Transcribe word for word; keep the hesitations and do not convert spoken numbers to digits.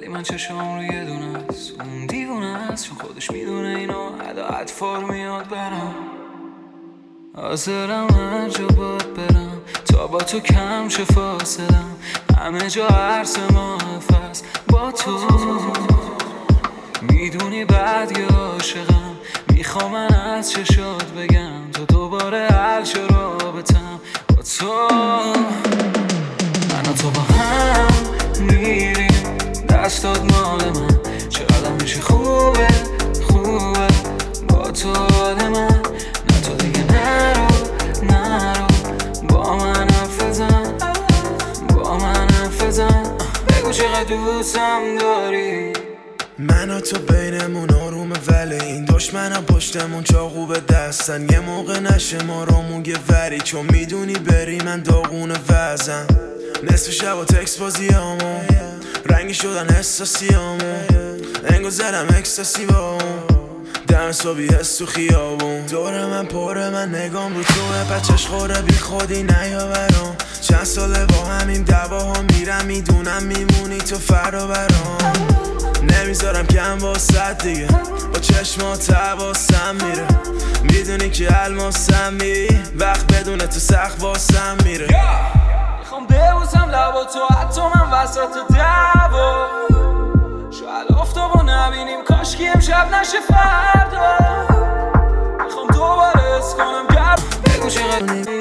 ولی من چشم رو یه دونه است، اون دیوونه است چون خودش میدونه اینو ادا اطفار میاد برم. حاضرم هر جا باید برم تا با تو کم چه فاصلم، همه جا عرص محفظ با تو. میدونی بعد یه عاشقم، میخوام من از چشات بگم تو دوباره حل شو رابطم با تو. من و تو با هم میریم دستات مال من، چقدر میشه خوبه خوبه با تو حال من. نه تو دیگه نرو نرو با من حرف بزن، با من حرف بزن، بگو چقدر دوستم داری. من و تو بینمون آرومه ولی این دشمنم پشتمون چاقو به دستن. یه موقع نشه ما رو موگه وری چون میدونی بری من داغون وزم. نصف شب و تکس بازی همون رنگی شدن احساسی همون، انگو زدم اکستاسی با اون دم صبحی حس تو خیابون. دور من پره من نگام رو توه بچش خوره بی خودی نیا برام. چند ساله با همین دواها میرم میدونم میمونی تو فردا برام. نمیذارم کم واسد دیگه با چشمات حواسم میره، میدونی که الماسم می وقت بدونه تو سخت واسم میره. میخوام ببوسم لبا تو حتی من وسط دعوا، شاید آفتابو نبینیم کاشکی امشب نشه فردا. میخوام دوباره حس کنم گرد بگو چقدر